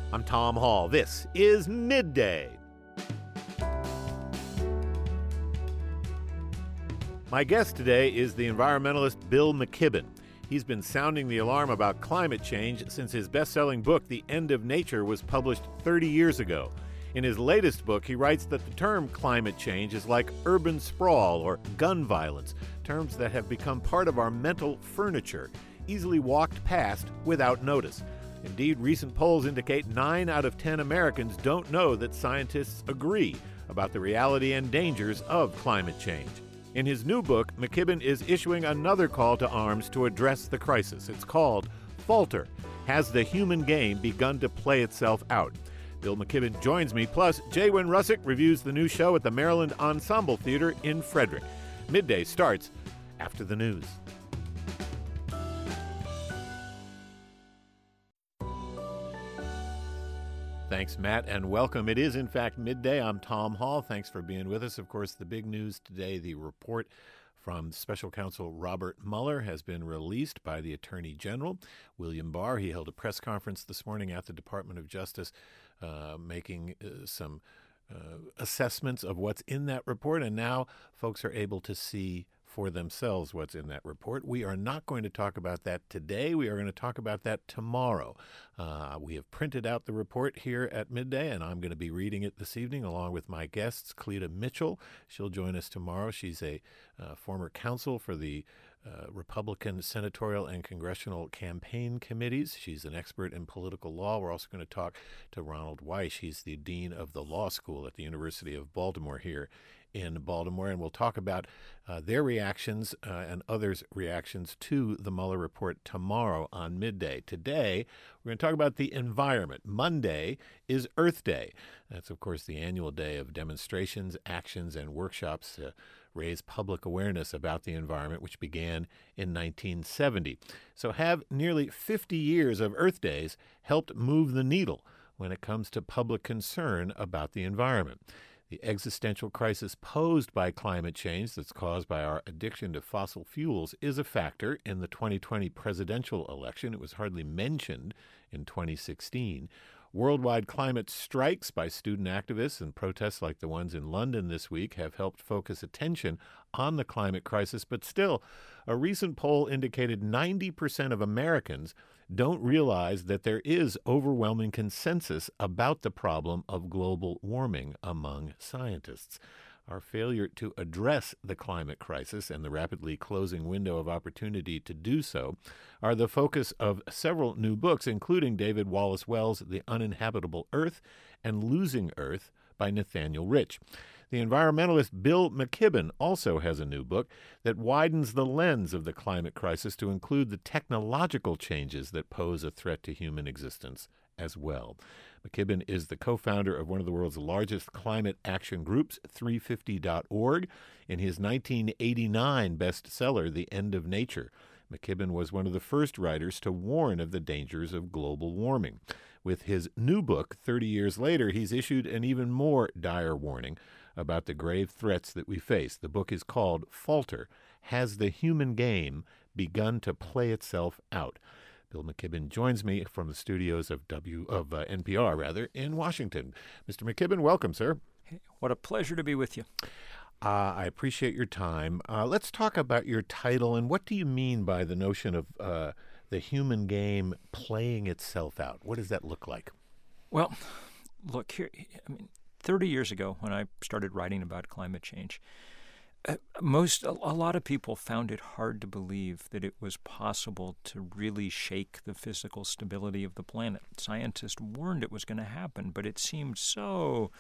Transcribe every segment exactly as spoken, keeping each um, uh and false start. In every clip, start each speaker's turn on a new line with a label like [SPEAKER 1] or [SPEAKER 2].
[SPEAKER 1] I'm Tom Hall. This is Midday. My guest today is the environmentalist Bill McKibben. He's been sounding the alarm about climate change since his best-selling book, The End of Nature, was published thirty years ago. In his latest book, he writes that the term climate change is like urban sprawl or gun violence, terms that have become part of our mental furniture, easily walked past without notice. Indeed, recent polls indicate nine out of ten Americans don't know that scientists agree about the reality and dangers of climate change. In his new book, McKibben is issuing another call to arms to address the crisis. It's called Falter. Has the human game begun to play itself out? Bill McKibben joins me, plus Jay Wynn Russick reviews the new show at the Maryland Ensemble Theater in Frederick. Midday starts after the news. Thanks, Matt, and welcome. It is, in fact, midday. I'm Tom Hall. Thanks for being with us. Of course, the big news today, the report from Special Counsel Robert Mueller has been released by the Attorney General, William Barr. He held a press conference this morning at the Department of Justice, uh, making uh, some uh, assessments of what's in that report, and now folks are able to see for themselves what's in that report. We are not going to talk about that today. We are going to talk about that tomorrow. Uh, we have printed out the report here at midday, and I'm going to be reading it this evening along with my guests, Cleta Mitchell. She'll join us tomorrow. She's a uh, former counsel for the uh, Republican senatorial and congressional campaign committees. She's an expert in political law. We're also going to talk to Ronald Weiss. He's the dean of the law school at the University of Baltimore here in Baltimore, and we'll talk about uh, their reactions uh, and others' reactions to the Mueller report tomorrow on midday. Today, we're going to talk about the environment. Monday is Earth Day. That's, of course, the annual day of demonstrations, actions, and workshops to raise public awareness about the environment, which began in nineteen seventy. So have nearly fifty years of Earth Days helped move the needle when it comes to public concern about the environment? The existential crisis posed by climate change that's caused by our addiction to fossil fuels is a factor in the twenty twenty presidential election. It was hardly mentioned in twenty sixteen. Worldwide climate strikes by student activists and protests like the ones in London this week have helped focus attention on the climate crisis, but still, a recent poll indicated ninety percent of Americans don't realize that there is overwhelming consensus about the problem of global warming among scientists. Our failure to address the climate crisis and the rapidly closing window of opportunity to do so are the focus of several new books, including David Wallace Wells' The Uninhabitable Earth and Losing Earth by Nathaniel Rich. The environmentalist Bill McKibben also has a new book that widens the lens of the climate crisis to include the technological changes that pose a threat to human existence as well. McKibben is the co-founder of one of the world's largest climate action groups, three fifty dot org. In his nineteen eighty-nine bestseller, The End of Nature, McKibben was one of the first writers to warn of the dangers of global warming. With his new book, thirty years later, he's issued an even more dire warning about the grave threats that we face. The book is called Falter. Has the human game begun to play itself out? Bill McKibben joins me from the studios of W of uh, N P R, rather, in Washington. Mister McKibben, welcome, sir.
[SPEAKER 2] Hey, what a pleasure to be with you.
[SPEAKER 1] Uh, I appreciate your time. Uh, let's talk about your title, and what do you mean by the notion of uh, the human game playing itself out? What does that look like?
[SPEAKER 2] Well, look here. I mean, thirty years ago, when I started writing about climate change, uh, most a, a lot of people found it hard to believe that it was possible to really shake the physical stability of the planet. Scientists warned it was going to happen, but it seemed so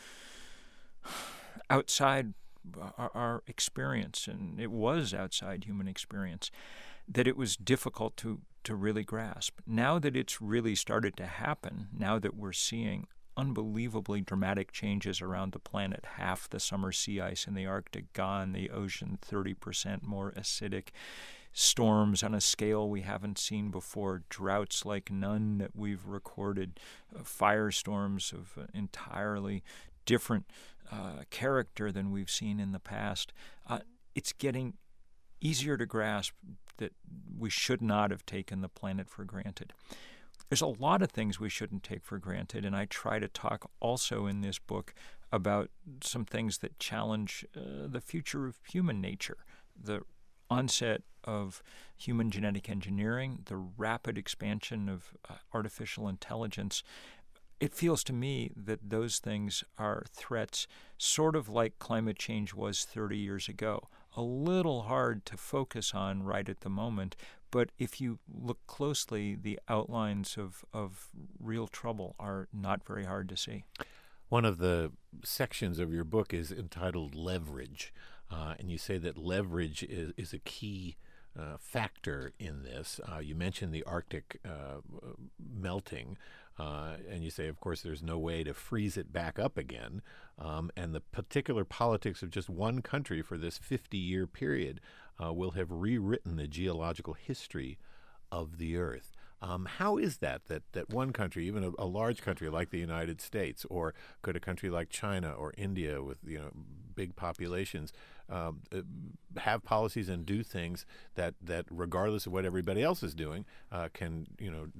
[SPEAKER 2] outside our, our experience, and it was outside human experience, that it was difficult to, to really grasp. Now that it's really started to happen, now that we're seeing unbelievably dramatic changes around the planet, half the summer sea ice in the Arctic gone, the ocean thirty percent more acidic, storms on a scale we haven't seen before, droughts like none that we've recorded, uh, firestorms of uh, entirely different uh, character than we've seen in the past. Uh, it's getting easier to grasp that we should not have taken the planet for granted. there's a lot of things we shouldn't take for granted, and I try to talk also in this book about some things that challenge uh, the future of human nature, the onset of human genetic engineering, the rapid expansion of uh, artificial intelligence. It feels to me that those things are threats sort of like climate change was thirty years ago. A little hard to focus on right at the moment, but if you look closely, the outlines of, of real trouble are not very hard to see.
[SPEAKER 1] One of the sections of your book is entitled Leverage, uh, and you say that leverage is, is a key uh, factor in this. Uh, you mentioned the Arctic uh, melting, uh, and you say, of course, there's no way to freeze it back up again, um, and the particular politics of just one country for this fifty-year period uh, will have rewritten the geological history of the Earth. Um, how is that, that that one country, even a, a large country like the United States, or could a country like China or India with you know big populations um, have policies and do things that, that regardless of what everybody else is doing, uh, can you know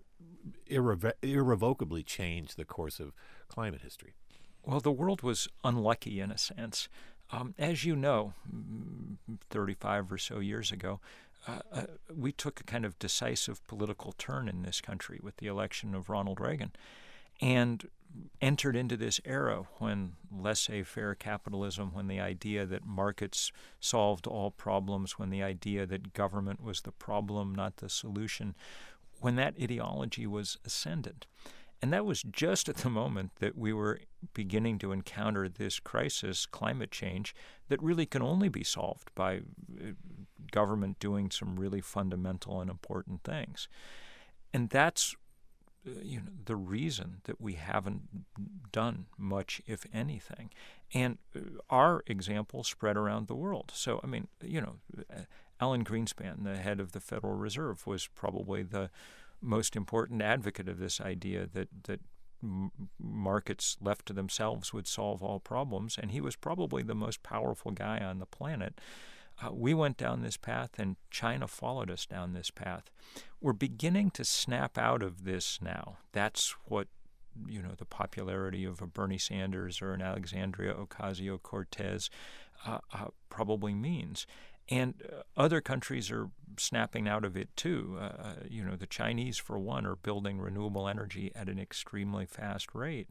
[SPEAKER 1] irrevo- irrevocably change the course of climate history?
[SPEAKER 2] Well, the world was unlucky in a sense. Um, as you know, thirty-five or so years ago, Uh, uh, we took a kind of decisive political turn in this country with the election of Ronald Reagan and entered into this era when laissez-faire capitalism, when the idea that markets solved all problems, when the idea that government was the problem, not the solution, when that ideology was ascendant. And that was just at the moment that we were beginning to encounter this crisis, climate change, that really can only be solved by government doing some really fundamental and important things. And that's you know, the reason that we haven't done much, if anything. And our example spread around the world. So, I mean, you know, Alan Greenspan, the head of the Federal Reserve, was probably the most important advocate of this idea that that m- markets left to themselves would solve all problems, and he was probably the most powerful guy on the planet. Uh, we went down this path, and China followed us down this path. We're beginning to snap out of this now. That's what you know the popularity of a Bernie Sanders or an Alexandria Ocasio-Cortez uh, uh, probably means. And uh, other countries are snapping out of it too. Uh, you know, the Chinese, for one, are building renewable energy at an extremely fast rate.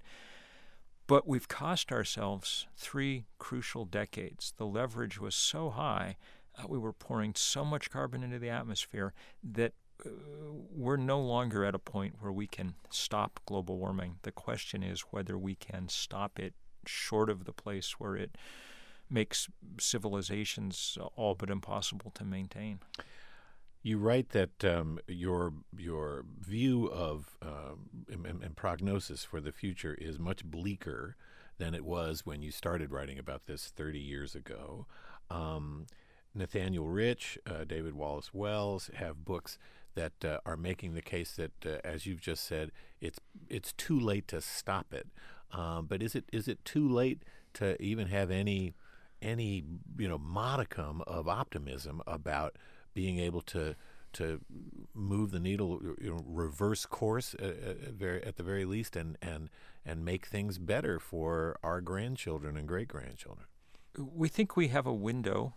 [SPEAKER 2] But we've cost ourselves three crucial decades. The leverage was so high, uh, we were pouring so much carbon into the atmosphere that uh, we're no longer at a point where we can stop global warming. The question is whether we can stop it short of the place where it makes civilizations all but impossible to maintain.
[SPEAKER 1] You write that um, your your view of um, and, and prognosis for the future is much bleaker than it was when you started writing about this thirty years ago. Um, Nathaniel Rich, uh, David Wallace Wells have books that uh, are making the case that, uh, as you've just said, it's it's too late to stop it. Um, but is it is it too late to even have any any you know modicum of optimism about being able to to move the needle, you know, reverse course at, at, very, at the very least, and, and and make things better for our grandchildren and great grandchildren?
[SPEAKER 2] We think we have a window.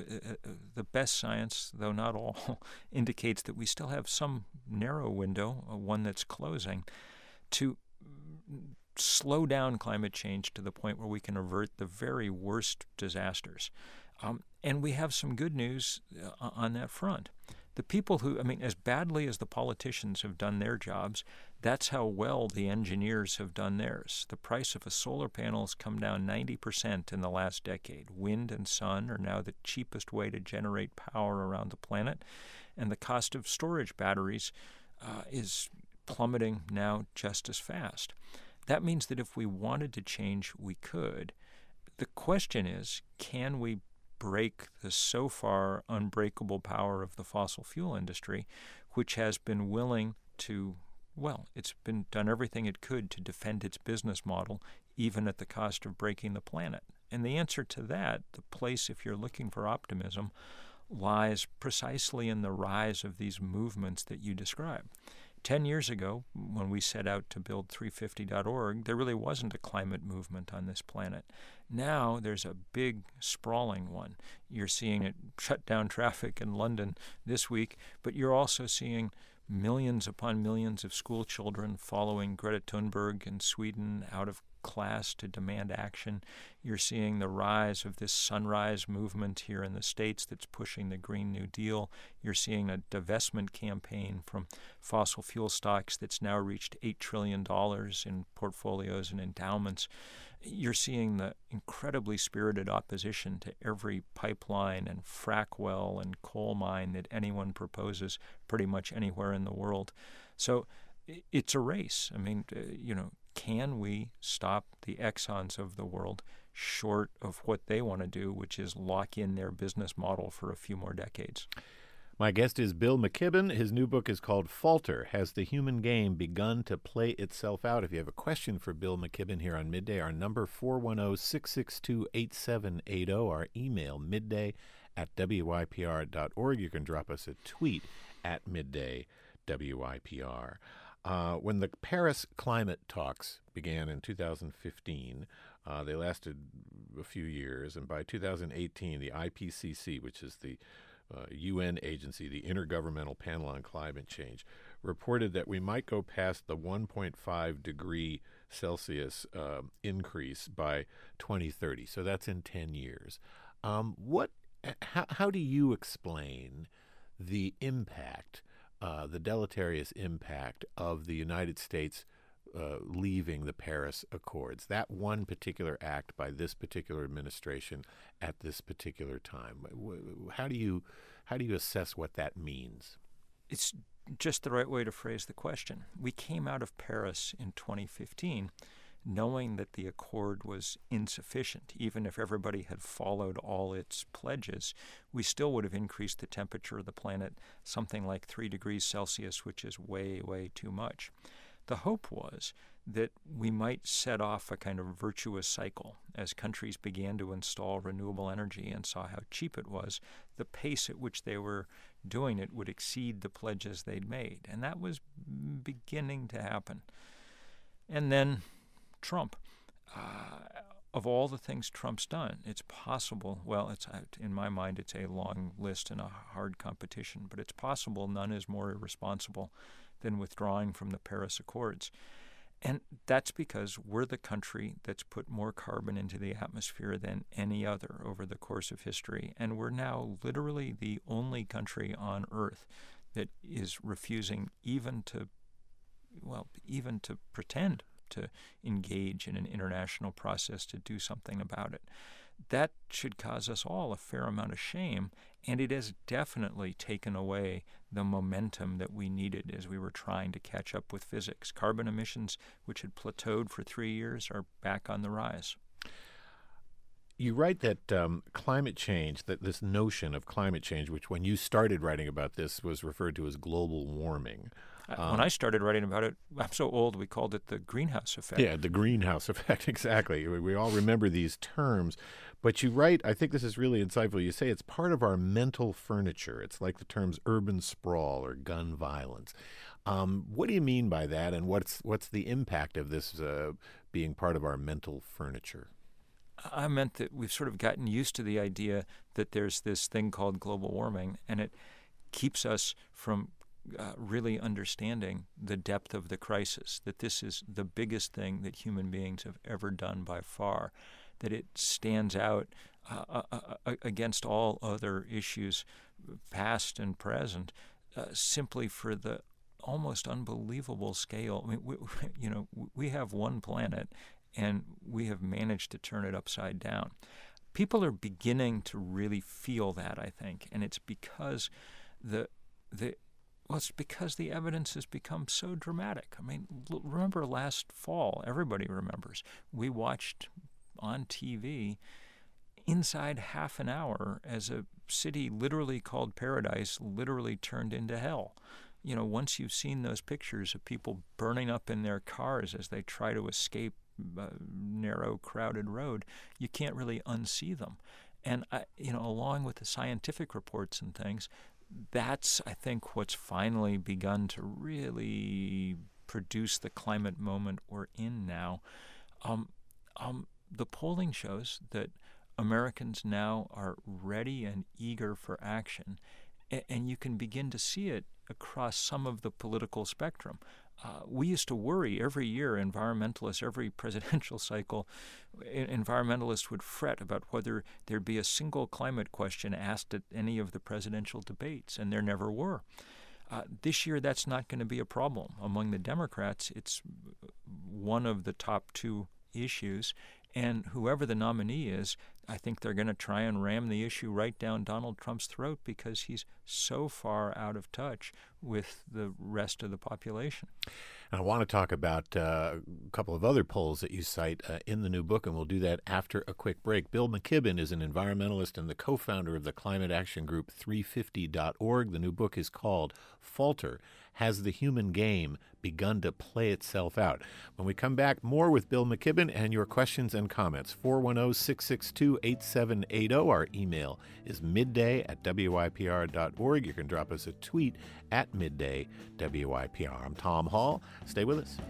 [SPEAKER 2] The best science, though not all, indicates that we still have some narrow window, one that's closing, to slow down climate change to the point where we can avert the very worst disasters. Um, and we have some good news uh, on that front. The people who, I mean, as badly as the politicians have done their jobs, that's how well the engineers have done theirs. The price of a solar panel has come down ninety percent in the last decade. Wind and sun are now the cheapest way to generate power around the planet, and the cost of storage batteries uh, is plummeting now just as fast. That means that if we wanted to change, we could. The question is, can we break the so far unbreakable power of the fossil fuel industry, which has been willing to, well, it's been done everything it could to defend its business model, even at the cost of breaking the planet. And the answer to that, the place, if you're looking for optimism, lies precisely in the rise of these movements that you describe. Ten years ago, when we set out to build three fifty dot org, there really wasn't a climate movement on this planet. Now there's a big, sprawling one. You're seeing it shut down traffic in London this week, but you're also seeing millions upon millions of school children following Greta Thunberg in Sweden out of class to demand action. You're seeing the rise of this Sunrise movement here in the States that's pushing the Green New Deal. You're seeing a divestment campaign from fossil fuel stocks that's now reached eight trillion dollars in portfolios and endowments. You're seeing the incredibly spirited opposition to every pipeline and frack well and coal mine that anyone proposes pretty much anywhere in the world. So it's a race. I mean, uh, you know, can we stop the Exxons of the world short of what they want to do, which is lock in their business model for a few more decades?
[SPEAKER 1] My guest is Bill McKibben. His new book is called Falter, Has the Human Game Begun to Play Itself Out? If you have a question for Bill McKibben here on Midday, our number four one zero, six six two, eight seven eight zero, our email midday at W Y P R dot org. You can drop us a tweet at midday W Y P R. Uh, when the Paris climate talks began in two thousand fifteen, uh, they lasted a few years, and by two thousand eighteen, the I P C C, which is the uh, U N agency, the Intergovernmental Panel on Climate Change, reported that we might go past the one point five degree Celsius uh, increase by twenty thirty. So that's in ten years. Um, what? How, how do you explain the impact, uh, the deleterious impact of the United States uh, leaving the Paris Accords, that one particular act by this particular administration at this particular time? How do you how do you assess what that means?
[SPEAKER 2] It's just the right way to phrase the question. We came out of Paris in twenty fifteen knowing that the accord was insufficient. Even if everybody had followed all its pledges, we still would have increased the temperature of the planet something like three degrees Celsius, which is way, way too much. The hope was that we might set off a kind of virtuous cycle. As countries began to install renewable energy and saw how cheap it was, the pace at which they were doing it would exceed the pledges they'd made. And that was beginning to happen. And then Trump. Uh, of all the things Trump's done, it's possible, well, it's in my mind, it's a long list and a hard competition, but it's possible none is more irresponsible than withdrawing from the Paris Accords. And that's because we're the country that's put more carbon into the atmosphere than any other over the course of history. And we're now literally the only country on Earth that is refusing even to, well, even to pretend to engage in an international process to do something about it. That should cause us all a fair amount of shame, and it has definitely taken away the momentum that we needed as we were trying to catch up with physics. Carbon emissions, which had plateaued for three years, are back on the rise.
[SPEAKER 1] You write that um, climate change, that this notion of climate change, which when you started writing about this was referred to as global warming.
[SPEAKER 2] Um, when I started writing about it, I'm so old, we called it the greenhouse effect.
[SPEAKER 1] Yeah, the greenhouse effect, exactly. We, we all remember these terms. But you write, I think this is really insightful, you say it's part of our mental furniture. It's like the terms urban sprawl or gun violence. Um, what do you mean by that, and what's what's the impact of this uh, being part of our mental furniture?
[SPEAKER 2] I meant that we've sort of gotten used to the idea that there's this thing called global warming, and it keeps us from uh, really understanding the depth of the crisis, that this is the biggest thing that human beings have ever done by far, that it stands out uh, uh, uh, against all other issues, past and present, uh, simply for the almost unbelievable scale. I mean, we, you know, we have one planet, and we have managed to turn it upside down. People are beginning to really feel that, I think, and it's because the the well, it's because the evidence has become so dramatic. I mean, l- remember last fall? Everybody remembers. We watched on T V inside half an hour as a city literally called Paradise literally turned into hell. You know, once you've seen those pictures of people burning up in their cars as they try to escape a narrow, crowded road, you can't really unsee them. And, I, you know, along with the scientific reports and things, that's, I think, what's finally begun to really produce the climate moment we're in now. Um, um, the polling shows that Americans now are ready and eager for action, a- and you can begin to see it across some of the political spectrum. Uh, we used to worry every year, environmentalists, every presidential cycle, environmentalists would fret about whether there'd be a single climate question asked at any of the presidential debates, and there never were. Uh, this year, that's not going to be a problem. Among the Democrats, it's one of the top two issues, and whoever the nominee is, I think they're going to try and ram the issue right down Donald Trump's throat because he's so far out of touch with the rest of the population.
[SPEAKER 1] And I want to talk about uh, a couple of other polls that you cite uh, in the new book, and we'll do that after a quick break. Bill McKibben is an environmentalist and the co-founder of the climate action group three fifty dot org. The new book is called Falter: Has the Human Game Begun to Play Itself Out? When we come back, more with Bill McKibben and your questions and comments. four one zero, six six two, eight seven eight zero. Our email is midday at W I P R dot org. You can drop us a tweet at midday W I P R. I'm Tom Hall. Stay with us.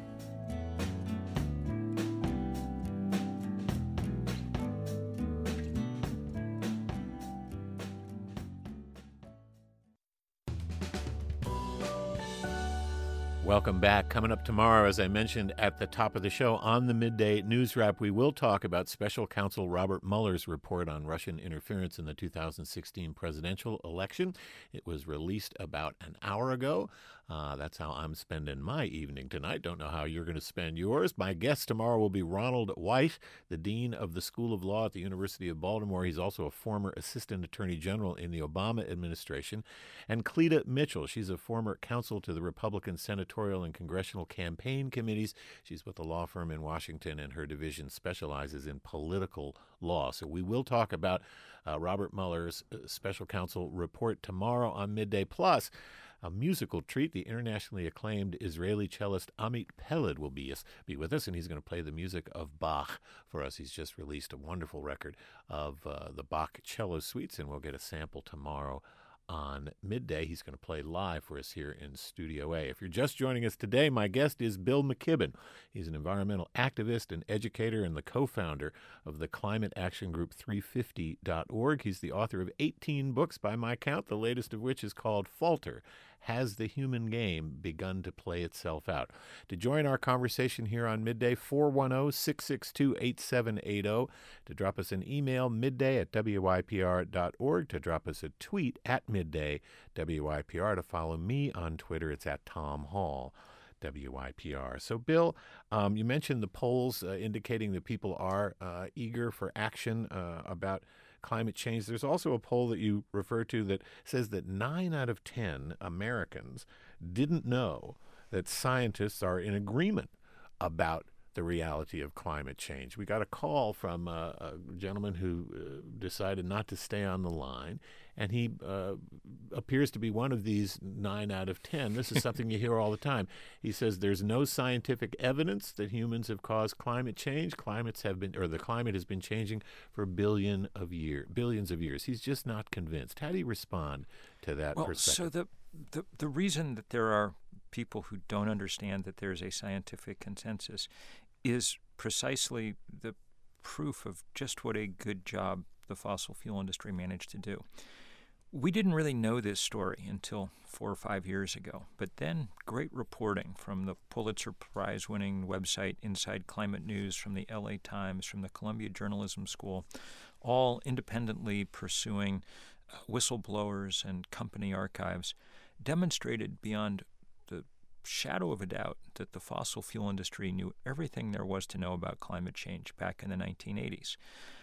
[SPEAKER 1] Welcome back. Coming up tomorrow, as I mentioned at the top of the show, on the Midday News Wrap, we will talk about Special Counsel Robert Mueller's report on Russian interference in the two thousand sixteen presidential election. It was released about an hour ago. Uh, that's how I'm spending my evening tonight. Don't know how you're going to spend yours. My guest tomorrow will be Ronald White, the Dean of the School of Law at the University of Baltimore. He's also a former Assistant Attorney General in the Obama administration. And Cleta Mitchell, she's a former counsel to the Republican Senatorial and Congressional Campaign Committees. She's with a law firm in Washington, and her division specializes in political law. So we will talk about uh, Robert Mueller's uh, special counsel report tomorrow on Midday. Plus, a musical treat. The internationally acclaimed Israeli cellist Amit Peled will be, be with us, and he's going to play the music of Bach for us. He's just released a wonderful record of uh, the Bach cello suites, and we'll get a sample tomorrow on Midday. He's going to play live for us here in Studio A. If you're just joining us today, my guest is Bill McKibben. He's an environmental activist and educator and the co-founder of the climate action group three fifty dot org. He's the author of eighteen books by my count, the latest of which is called Falter: Has the Human Game Begun to Play Itself Out? To join our conversation here on Midday, four one zero, six six two, eight seven eight zero. To drop us an email, midday at W I P R dot org. To drop us a tweet at midday W I P R. To follow me on Twitter, it's at Tom Hall W I P R. So, Bill, um, you mentioned the polls uh, indicating that people are uh, eager for action uh, about climate change. There's also a poll that you refer to that says that nine out of ten Americans didn't know that scientists are in agreement about the reality of climate change. We got a call from a, a gentleman who uh, decided not to stay on the line, and he uh, appears to be one of these nine out of ten. This is something you hear all the time. He says there's no scientific evidence that humans have caused climate change. Climates have been, or the climate has been changing for billion of year, billions of years. He's just not convinced. How do you respond to that
[SPEAKER 2] well,
[SPEAKER 1] perspective?
[SPEAKER 2] So the, the the reason that there are people who don't understand that there's a scientific consensus is precisely the proof of just what a good job the fossil fuel industry managed to do. We didn't really know this story until four or five years ago, but then great reporting from the Pulitzer Prize-winning website Inside Climate News, from the L A Times, from the Columbia Journalism School, all independently pursuing uh, whistleblowers and company archives, demonstrated beyond the shadow of a doubt that the fossil fuel industry knew everything there was to know about climate change back in the nineteen eighties.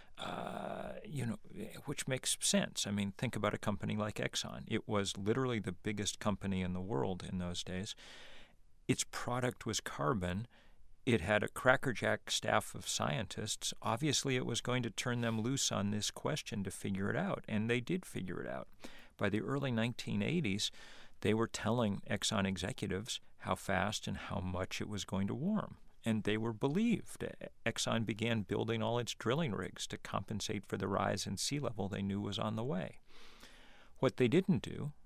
[SPEAKER 2] Uh, you know, which makes sense. I mean, think about a company like Exxon. It was literally the biggest company in the world in those days. Its product was carbon. It had a crackerjack staff of scientists. Obviously, it was going to turn them loose on this question to figure it out, and they did figure it out. By the early nineteen eighties, they were telling Exxon executives how fast and how much it was going to warm. And they were believed. Exxon began building all its drilling rigs to compensate for the rise in sea level they knew was on the way. What they didn't do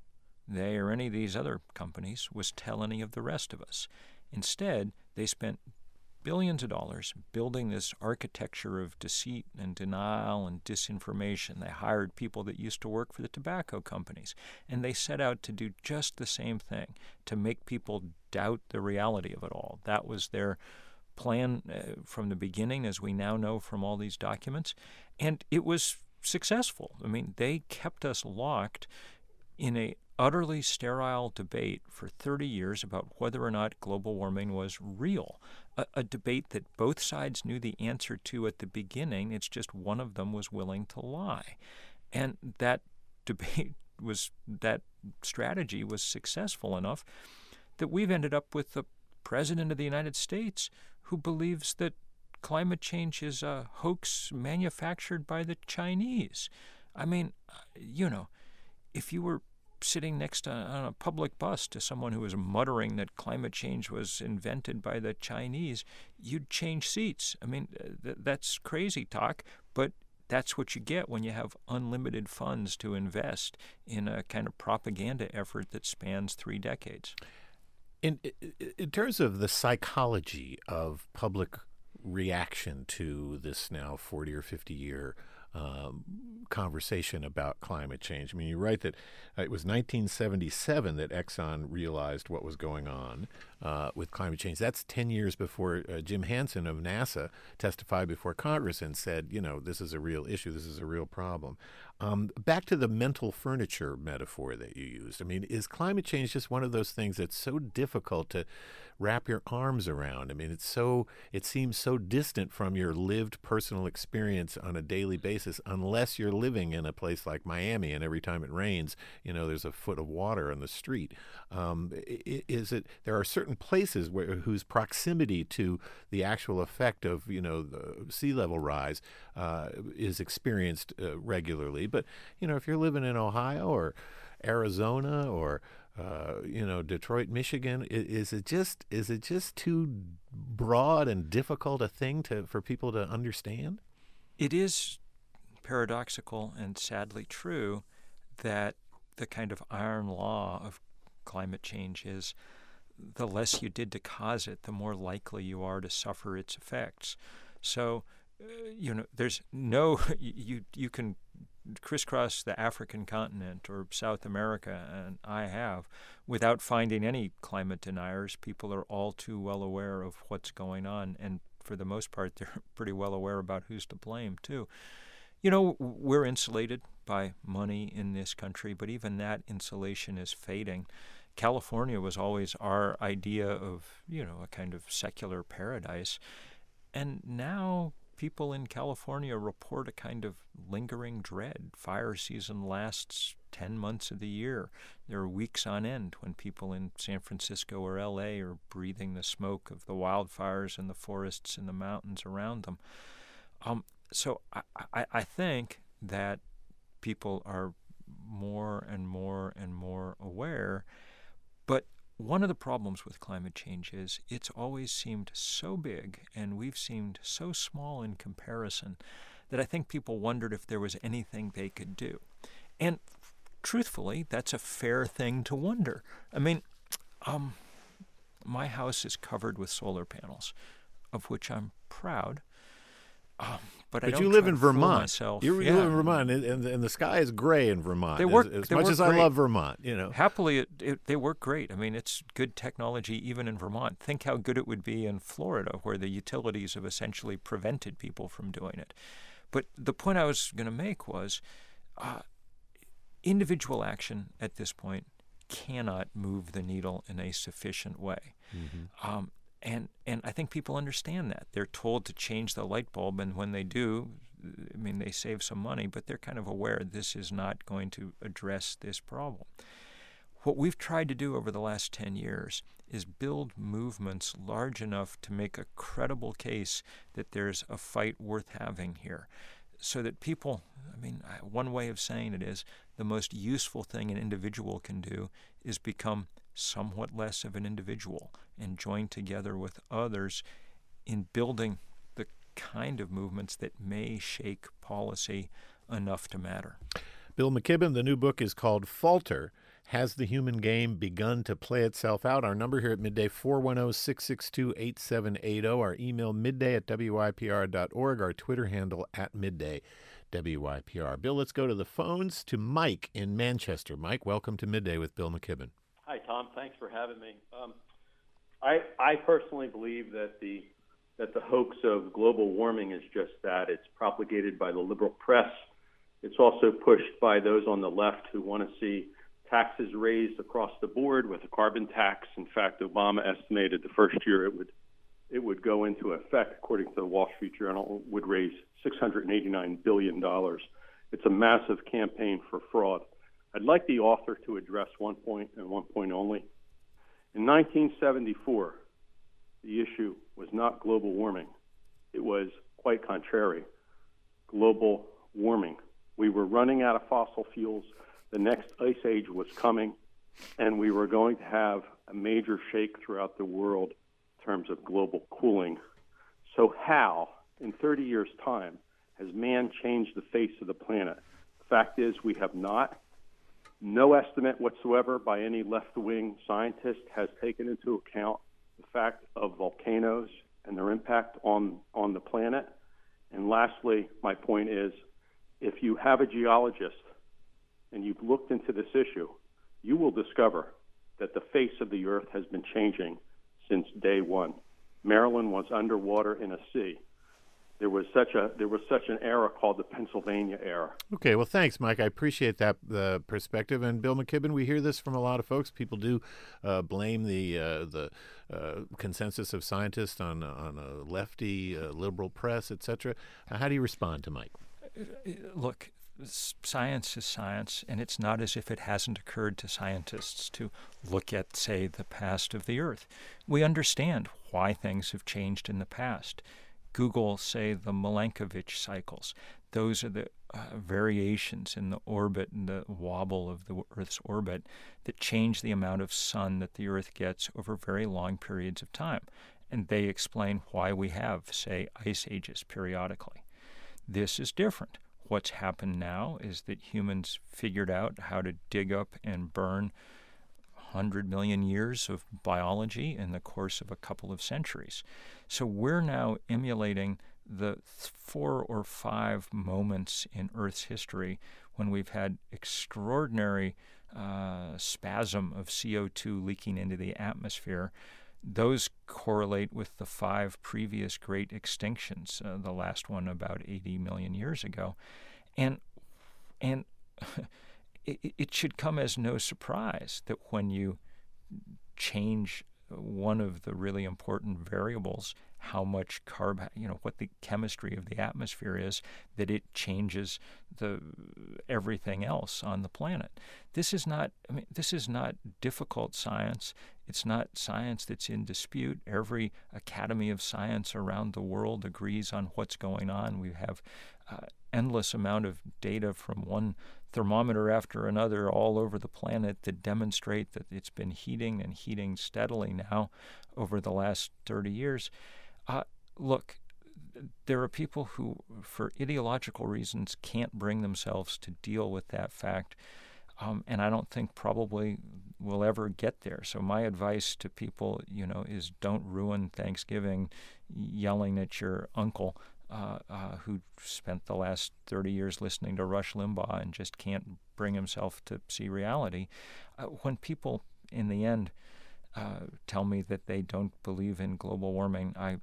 [SPEAKER 2] they or any of these other companies was tell any of the rest of us. Instead, they spent billions of dollars building this architecture of deceit and denial and disinformation. They hired people that used to work for the tobacco companies, and they set out to do just the same thing, to make people doubt the reality of it all. That was their plan uh, from the beginning, as we now know from all these documents, and it was successful. I mean, they kept us locked in a utterly sterile debate for thirty years about whether or not global warming was real, a, a debate that both sides knew the answer to at the beginning. It's just one of them was willing to lie. And that debate was, that strategy was successful enough that we've ended up with the President of the United States who believes that climate change is a hoax manufactured by the Chinese. I mean, you know, if you were sitting next to, on a public bus to someone who was muttering that climate change was invented by the Chinese, you'd change seats. I mean, th- that's crazy talk, but that's what you get when you have unlimited funds to invest in a kind of propaganda effort that spans three decades.
[SPEAKER 1] In, in terms of the psychology of public reaction to this now forty or fifty year um, conversation about climate change. I mean, you write that uh, it was nineteen seventy-seven that Exxon realized what was going on uh, with climate change. That's ten years before uh, Jim Hansen of NASA testified before Congress and said, you know, this is a real issue, this is a real problem. Um, back to the mental furniture metaphor that you used. I mean, is climate change just one of those things that's so difficult to wrap your arms around? I mean, it's so, it seems so distant from your lived personal experience on a daily basis, unless you're living in a place like Miami and every time it rains, you know, there's a foot of water on the street. Um, is it, there are certain places where, whose proximity to the actual effect of, you know, the sea level rise uh, is experienced uh, regularly. But, you know, if you're living in Ohio or Arizona or Uh, you know, Detroit, Michigan, is, is it just is it just too broad and difficult a thing to for people to understand?
[SPEAKER 2] It is paradoxical and sadly true that the kind of iron law of climate change is the less you did to cause it, the more likely you are to suffer its effects. So, uh, you know, there's no you you can crisscross the African continent or South America, and I have, without finding any climate deniers. People are all too well aware of what's going on, and for the most part, they're pretty well aware about who's to blame, too. You know, we're insulated by money in this country, but even that insulation is fading. California was always our idea of, you know, a kind of secular paradise, and now people in California report a kind of lingering dread. Fire season lasts ten months of the year. There are weeks on end when people in San Francisco or L A are breathing the smoke of the wildfires in the forests and the mountains around them. Um, so I, I, I think that people are more and more and more aware. But one of the problems with climate change is it's always seemed so big, and we've seemed so small in comparison, that I think people wondered if there was anything they could do. And truthfully, that's a fair thing to wonder. I mean, um, my house is covered with solar panels, of which I'm proud. Um, but I
[SPEAKER 1] but
[SPEAKER 2] don't
[SPEAKER 1] you live
[SPEAKER 2] try
[SPEAKER 1] in
[SPEAKER 2] to fool
[SPEAKER 1] Vermont.
[SPEAKER 2] myself.
[SPEAKER 1] You, you
[SPEAKER 2] Yeah.
[SPEAKER 1] live in Vermont, and, and, and the sky is gray in Vermont.
[SPEAKER 2] They work,
[SPEAKER 1] as as
[SPEAKER 2] they
[SPEAKER 1] much
[SPEAKER 2] work
[SPEAKER 1] as I
[SPEAKER 2] great.
[SPEAKER 1] love Vermont, you know.
[SPEAKER 2] Happily, it, it, they work great. I mean, it's good technology even in Vermont. Think how good it would be in Florida, where the utilities have essentially prevented people from doing it. But the point I was going to make was uh, individual action at this point cannot move the needle in a sufficient way. Mm-hmm. Um, and and I think people understand that. They're told to change the light bulb, and when they do, I mean, they save some money, but they're kind of aware this is not going to address this problem. What we've tried to do over the last ten years is build movements large enough to make a credible case that there's a fight worth having here, so that people, I mean, one way of saying it is the most useful thing an individual can do is become somewhat less of an individual and join together with others in building the kind of movements that may shake policy enough to matter.
[SPEAKER 1] Bill McKibben, the new book is called Falter, Has the human game begun to play itself out? Our number here at Midday, four one zero, six six two, eight seven eight zero. Our email, midday at W I P R dot org. Our Twitter handle, at midday W I P R. Bill, let's go to the phones to Mike in Manchester. Mike, welcome to Midday with Bill McKibben.
[SPEAKER 3] Hi, Tom. Thanks for having me. Um, I, I personally believe that the that the hoax of global warming is just that. It's propagated by the liberal press. It's also pushed by those on the left who want to see taxes raised across the board with a carbon tax. In fact, Obama estimated the first year it would it would go into effect, according to the Wall Street Journal, would raise six hundred eighty-nine billion dollars. It's a massive campaign for fraud. I'd like the author to address one point and one point only. In nineteen seventy-four, the issue was not global warming. It was, quite contrary, global warming. We were running out of fossil fuels. The next ice age was coming, and we were going to have a major shake throughout the world in terms of global cooling. So how, in thirty years' time, has man changed the face of the planet? The fact is we have not. No estimate whatsoever by any left-wing scientist has taken into account the fact of volcanoes and their impact on, on the planet. And lastly, my point is, if you have a geologist and you've looked into this issue, you will discover that the face of the earth has been changing since day one. Maryland was underwater in a sea. There was such a there was such an era called the Pennsylvania era.
[SPEAKER 1] Okay, well, thanks, Mike. I appreciate that uh, perspective. And Bill McKibben, we hear this from a lot of folks. People do uh, blame the uh, the uh, consensus of scientists on on a lefty uh, liberal press, et cetera. Uh, how do you respond to Mike?
[SPEAKER 2] Look, science is science, and it's not as if it hasn't occurred to scientists to look at, say, the past of the Earth. We understand why things have changed in the past. Google, say, the Milankovitch cycles. Those are the uh, variations in the orbit and the wobble of the Earth's orbit that change the amount of sun that the Earth gets over very long periods of time. And they explain why we have, say, ice ages periodically. This is different. What's happened now is that humans figured out how to dig up and burn one hundred million years of biology in the course of a couple of centuries. So we're now emulating the four or five moments in Earth's history when we've had extraordinary uh, spasm of C O two leaking into the atmosphere. Those correlate with the five previous great extinctions, uh, the last one about eighty million years ago. And, and it, it should come as no surprise that when you change one of the really important variables, how much carbon, you know, what the chemistry of the atmosphere is, that it changes the everything else on the planet. This is not, I mean, this is not difficult science. It's not science that's in dispute. Every academy of science around the world agrees on what's going on. We have uh, endless amount of data from one thermometer after another all over the planet that demonstrate that it's been heating and heating steadily now over the last thirty years. Uh, look, there are people who, for ideological reasons, can't bring themselves to deal with that fact, um, and I don't think probably we'll ever get there. So my advice to people, you know, is don't ruin Thanksgiving yelling at your uncle uh, uh, who spent the last thirty years listening to Rush Limbaugh and just can't bring himself to see reality. Uh, when people, in the end, uh, tell me that they don't believe in global warming, I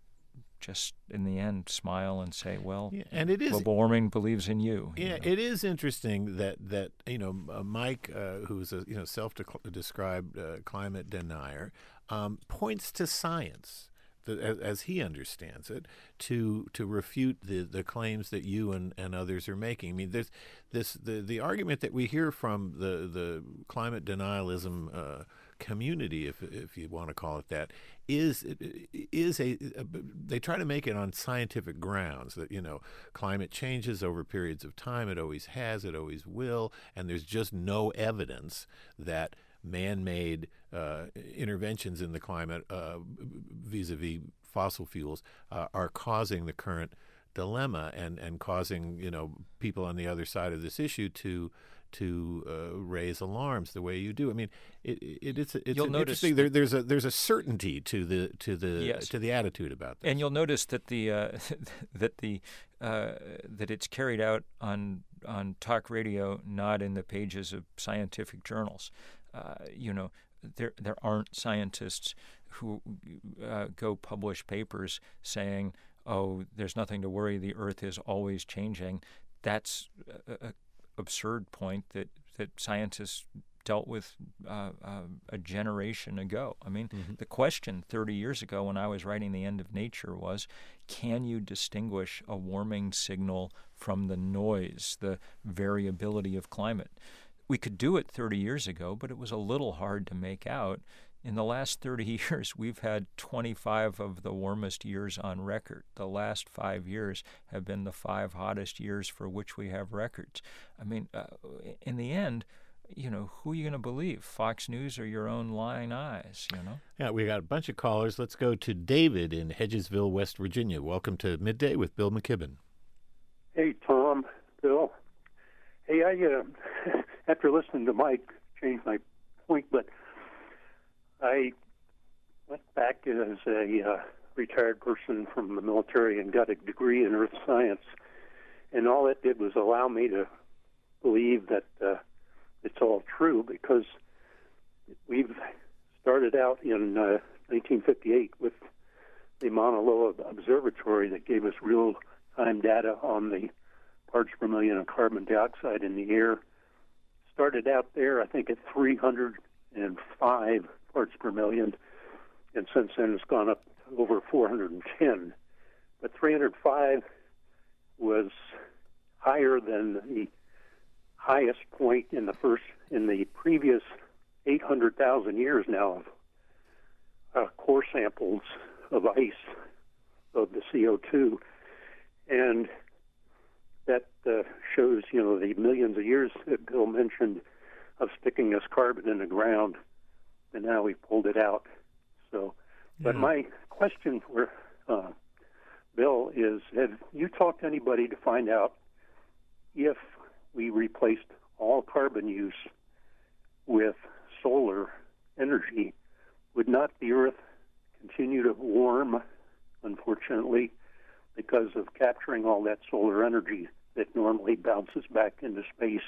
[SPEAKER 2] just in the end smile and say, well, yeah, and it is, global warming believes in you.
[SPEAKER 1] Yeah,
[SPEAKER 2] you know?
[SPEAKER 1] It is interesting that, that you know, uh, Mike, uh, who's a you know self-described uh, climate denier, um, points to science, the, as, as he understands it, to to refute the, the claims that you and, and others are making. I mean, there's this the, the argument that we hear from the, the climate denialism uh, community, if if you want to call it that, is is a, a they try to make it on scientific grounds that, you know, climate changes over periods of time. It always has, it always will, and there's just no evidence that man-made uh, interventions in the climate uh, vis-a-vis fossil fuels uh, are causing the current dilemma and and causing, you know, people on the other side of this issue to to uh, raise alarms the way you do. I mean, it, it, it's it's
[SPEAKER 2] You'll
[SPEAKER 1] an
[SPEAKER 2] notice
[SPEAKER 1] interesting. There, there's a there's a certainty to the to the
[SPEAKER 2] Yes.
[SPEAKER 1] to the attitude about this.
[SPEAKER 2] And you'll notice that the uh, that the uh, that it's carried out on on talk radio, not in the pages of scientific journals. Uh, you know, there there aren't scientists who uh, go publish papers saying, "Oh, there's nothing to worry. The Earth is always changing." That's a, a absurd point that that scientists dealt with uh, uh, a generation ago. I mean, mm-hmm. the question thirty years ago when I was writing The End of Nature was, can you distinguish a warming signal from the noise, the variability of climate? We could do it thirty years ago, but it was a little hard to make out. In the last thirty years, we've had twenty-five of the warmest years on record. The last five years have been the five hottest years for which we have records. I mean, uh, in the end, you know, who are you going to believe, Fox News or your own lying eyes, you know?
[SPEAKER 1] Yeah, we got a bunch of callers. Let's go to David in Hedgesville, West Virginia. Welcome to Midday with Bill McKibben.
[SPEAKER 4] Hey, Tom, Bill. Hey, I, uh, after listening to Mike, changed my point, but I went back as a uh, retired person from the military and got a degree in earth science, and all it did was allow me to believe that uh, it's all true, because we've started out in uh, nineteen fifty-eight with the Mauna Loa Observatory that gave us real-time data on the parts per million of carbon dioxide in the air. Started out there, I think, at three hundred five parts per million, and since then it's gone up to over four hundred ten. But three hundred five was higher than the highest point in the first in the previous eight hundred thousand years now of uh, core samples of ice of the C O two, and that uh, shows, you know, the millions of years that Bill mentioned of sticking this carbon in the ground, and now we've pulled it out. So, but
[SPEAKER 1] Yeah.
[SPEAKER 4] my question for uh, Bill is: have you talked to anybody to find out if we replaced all carbon use with solar energy, would not the Earth continue to warm, unfortunately, because of capturing all that solar energy that normally bounces back into space?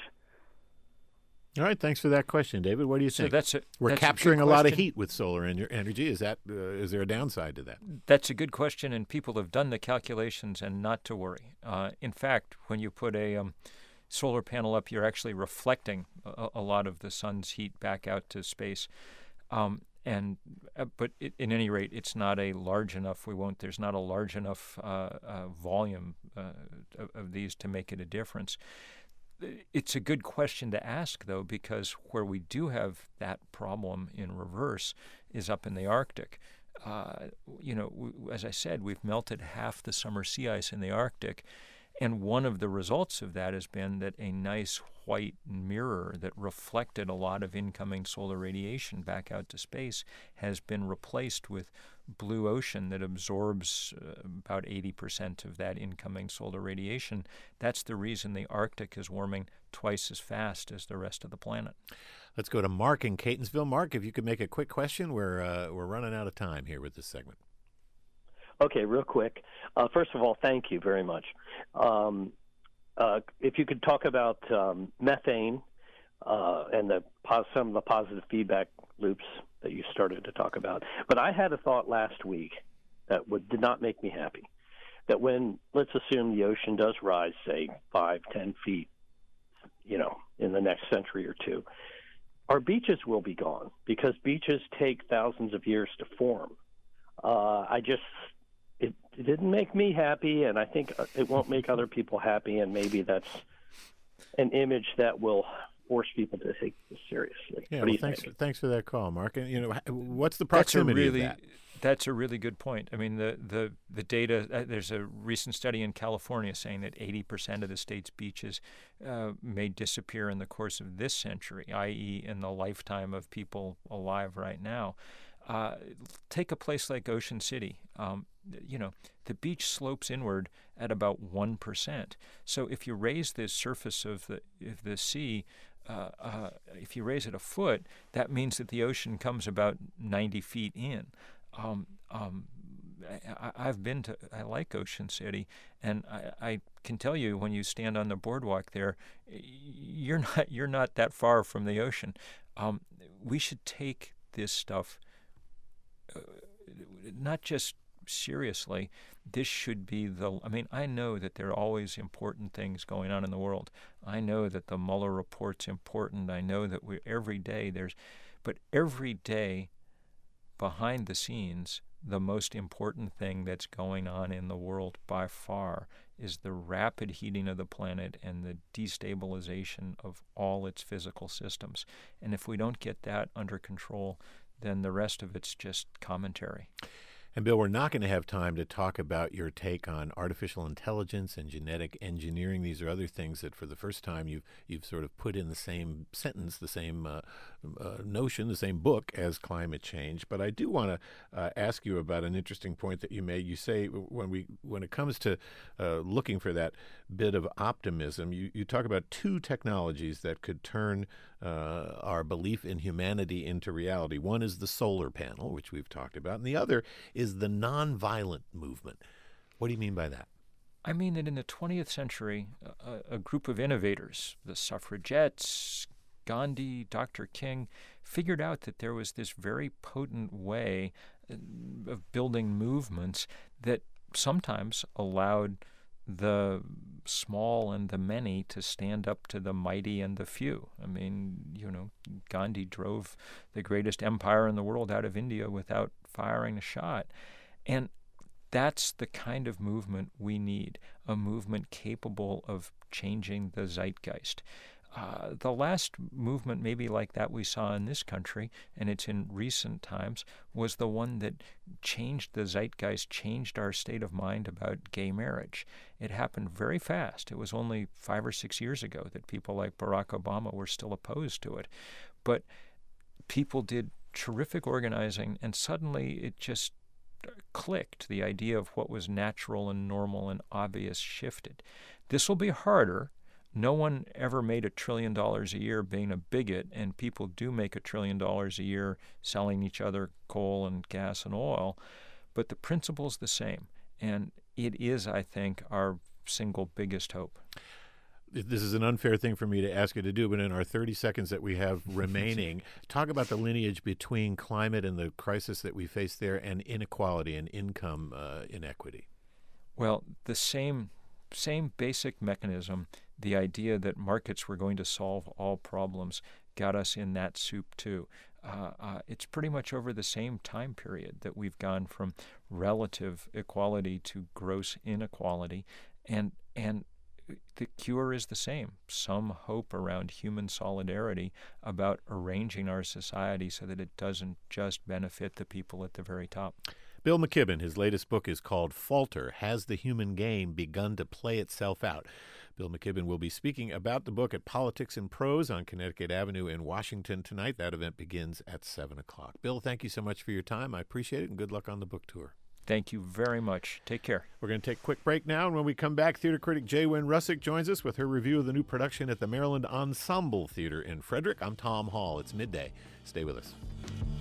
[SPEAKER 1] All right, thanks for that question, David. What do you
[SPEAKER 2] So
[SPEAKER 1] think?
[SPEAKER 2] that's a,
[SPEAKER 1] We're
[SPEAKER 2] that's
[SPEAKER 1] capturing
[SPEAKER 2] a,
[SPEAKER 1] a,
[SPEAKER 2] good
[SPEAKER 1] lot of
[SPEAKER 2] question.
[SPEAKER 1] heat with solar en- energy. Is that uh, is there a downside to that?
[SPEAKER 2] That's a good question, and people have done the calculations, and not to worry. Uh, in fact, when you put a um, solar panel up, you're actually reflecting a, a lot of the sun's heat back out to space. Um, and uh, but it, in any rate, it's not a large enough. We won't. There's not a large enough uh, uh, volume uh, of, of these to make it a difference. It's a good question to ask, though, because where we do have that problem in reverse is up in the Arctic. Uh, you know, w- as I said, we've melted half the summer sea ice in the Arctic, and one of the results of that has been that a nice white mirror that reflected a lot of incoming solar radiation back out to space has been replaced with blue ocean that absorbs uh, about eighty percent of that incoming solar radiation. That's the reason the Arctic is warming twice as fast as the rest of the planet.
[SPEAKER 1] Let's go to Mark in Catonsville. Mark, if you could make a quick question, we're uh, we're running out of time here with this segment.
[SPEAKER 5] Okay, real quick. Uh, first of all, thank you very much. Um, uh, if you could talk about um, methane uh, and the pos- some of the positive feedback loops that you started to talk about. But I had a thought last week that would, did not make me happy. That when, let's assume the ocean does rise, say, five, ten feet, you know, in the next century or two, our beaches will be gone because beaches take thousands of years to form. Uh, I just... It, it didn't make me happy, and I think it won't make other people happy, and maybe that's an image that will force people to take this seriously.
[SPEAKER 1] Yeah,
[SPEAKER 5] what do
[SPEAKER 1] well,
[SPEAKER 5] you
[SPEAKER 1] thanks.
[SPEAKER 5] think?
[SPEAKER 1] Thanks for that call, Mark. And you know, what's the
[SPEAKER 2] That's a
[SPEAKER 1] proximity
[SPEAKER 2] really,
[SPEAKER 1] of that?
[SPEAKER 2] that's a really good point. I mean, the the the data. Uh, there's a recent study in California saying that eighty percent of the state's beaches uh, may disappear in the course of this century, that is, in the lifetime of people alive right now. Uh, take a place like Ocean City. Um, you know, the beach slopes inward at about one percent. So if you raise the surface of the, of the sea, uh, uh, if you raise it a foot, that means that the ocean comes about ninety feet in. Um, um, I, I've been to, I like Ocean City, and I, I can tell you when you stand on the boardwalk there, you're not, you're not that far from the ocean. Um, we should take this stuff uh, not just seriously. This should be the, I mean, I know that there are always important things going on in the world. I know that the Mueller report's important. I know that we every day there's, but every day behind the scenes, the most important thing that's going on in the world by far is the rapid heating of the planet and the destabilization of all its physical systems. And if we don't get that under control, then the rest of it's just commentary.
[SPEAKER 1] And Bill, we're not going to have time to talk about your take on artificial intelligence and genetic engineering. These are other things that for the first time you've, you've sort of put in the same sentence, the same uh, uh, notion, the same book as climate change. But I do want to uh, ask you about an interesting point that you made. You say when we when it comes to uh, looking for that bit of optimism, you, you talk about two technologies that could turn uh, our belief in humanity into reality. One is the solar panel, which we've talked about, and the other is is the nonviolent movement. What do you mean by that?
[SPEAKER 2] I mean that in the twentieth century, a, a group of innovators, the suffragettes, Gandhi, Doctor King, figured out that there was this very potent way of building movements that sometimes allowed the small and the many to stand up to the mighty and the few. I mean, you know, Gandhi drove the greatest empire in the world out of India without firing a shot. And that's the kind of movement we need, a movement capable of changing the zeitgeist. Uh, the last movement maybe like that we saw in this country, and it's in recent times, was the one that changed the zeitgeist, changed our state of mind about gay marriage. It happened very fast. It was only five or six years ago that people like Barack Obama were still opposed to it. But people did terrific organizing, and suddenly it just clicked. The idea of what was natural and normal and obvious shifted. This will be harder. No one ever made a trillion dollars a year being a bigot, and people do make a trillion dollars a year selling each other coal and gas and oil, but the principle's the same, and it is, I think, our single biggest hope.
[SPEAKER 1] This is an unfair thing for me to ask you to do, but in our thirty seconds that we have remaining, talk about the lineage between climate and the crisis that we face there and inequality and income uh, inequity.
[SPEAKER 2] Well, the same same basic mechanism, the idea that markets were going to solve all problems, got us in that soup too. Uh, uh, it's pretty much over the same time period that we've gone from relative equality to gross inequality, and and the cure is the same. Some hope around human solidarity about arranging our society so that it doesn't just benefit the people at the very top.
[SPEAKER 1] Bill McKibben, his latest book is called Falter, Has the Human Game Begun to Play Itself Out? Bill McKibben will be speaking about the book at Politics and Prose on Connecticut Avenue in Washington tonight. That event begins at seven o'clock. Bill, thank you so much for your time. I appreciate it, and good luck on the book tour.
[SPEAKER 2] Thank you very much. Take care.
[SPEAKER 1] We're going to take a quick break now, and when we come back, theater critic Jay Wynn Russick joins us with her review of the new production at the Maryland Ensemble Theater in Frederick. I'm Tom Hall. It's midday. Stay with us.